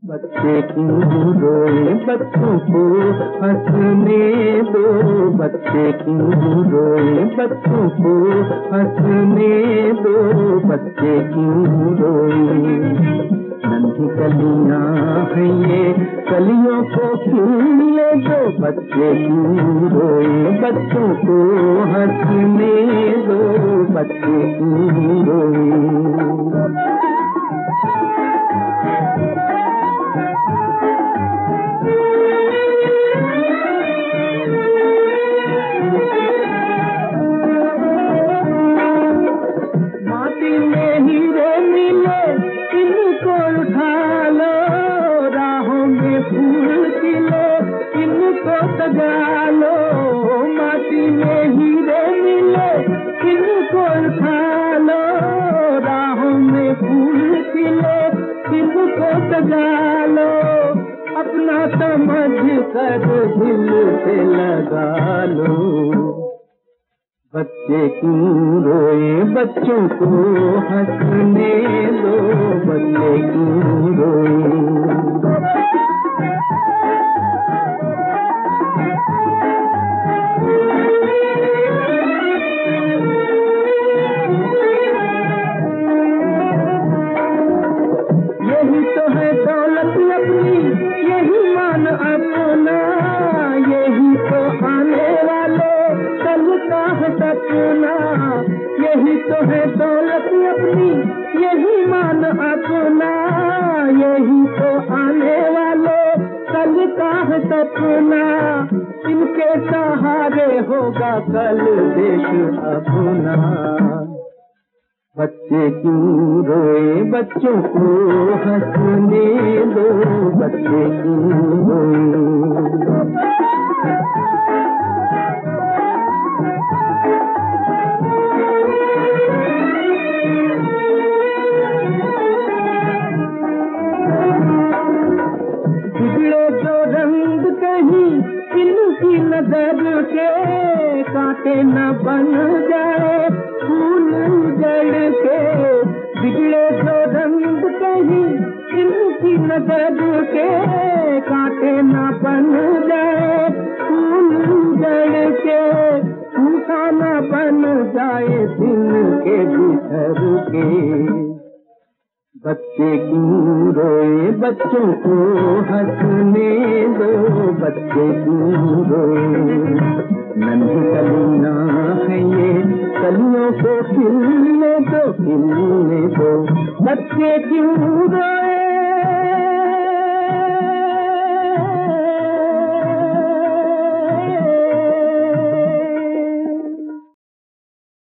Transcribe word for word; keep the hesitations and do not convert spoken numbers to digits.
बच्चे क्यों रोए बच्चों को हंसने दो, बच्चे क्यों रोए बच्चों को हंसने दो, बच्चे क्यों रोए। नन्ही कलियां हैं ये कलियों को खिलने दो, बच्चे क्यों रोए बच्चों को हंसने दो, बच्चे क्यों रोए। सजा लो माटी में हीरे मिले, इनको उठा लो राहों में फूल खिले, इनको सजा लो अपना समझ कर दिल से लगा लो। बच्चे क्यों रोए बच्चों को हंसने दो, बच्चे क्यों रोए। यही तो है दौलत अपनी, यही मान अपना, यही तो आने वाले कल का है सपना। यही तो है दौलत अपनी, यही मान अपना, यही तो आने वाले कल का है सपना। इनके सहारे होगा कल देश अपना। बच्चे क्यों रोए बच्चों को हंसने दो, बच्चे क्यों रोए। बिगड़े जो रंग कहीं इनकी नजर के, कांटे न बन जाए फूल जड़ के। बिगड़े जो रंग कहीं इनकी नजर के, कांटे न बन जाए फूल जड़ के। सूखा न बन जाए दिन के बिखर के। बच्चे क्यों रोए बच्चों को हंसने दो, बच्चे क्यों रोए। नन्ही कलियां हैं ये कलियों को खिलने दो, खिलने दो, बच्चे क्यों रोए।